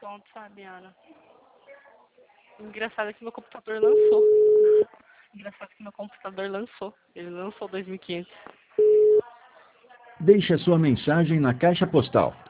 pontos, sabe, Ana? Engraçado é que meu computador lançou. Engraçado que meu computador lançou. Ele lançou 2500. Deixe a sua mensagem na caixa postal